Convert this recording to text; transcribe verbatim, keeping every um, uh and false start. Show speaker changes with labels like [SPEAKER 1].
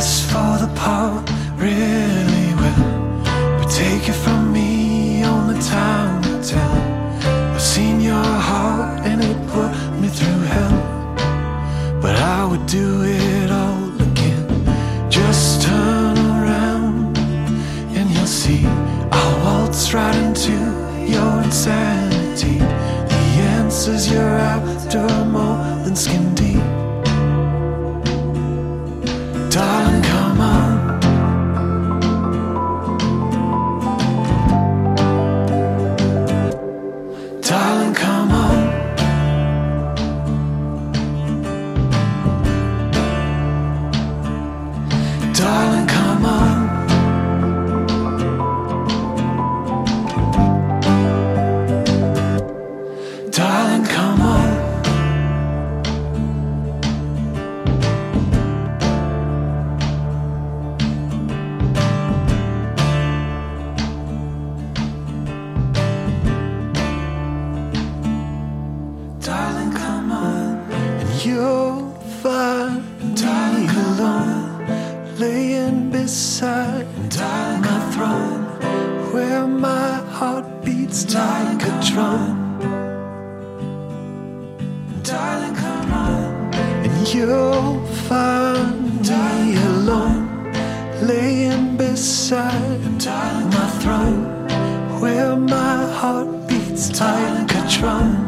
[SPEAKER 1] dress for the part really well, but take it from me, only time will tell. I've seen your heart and it put me through hell, but I would do it all again. Just turn around and you'll see I'll waltz right into your insanity. The answers you're after are more than skin deep. Darling, come on. Darling, come on. Darling, come on. Darling, come on. Darling, come on. And you'll find me alone, laying beside my throne, where my heart beats like a drum. Darling, come on. And you'll find me alone, laying beside my throne, where my heart beats like a drum.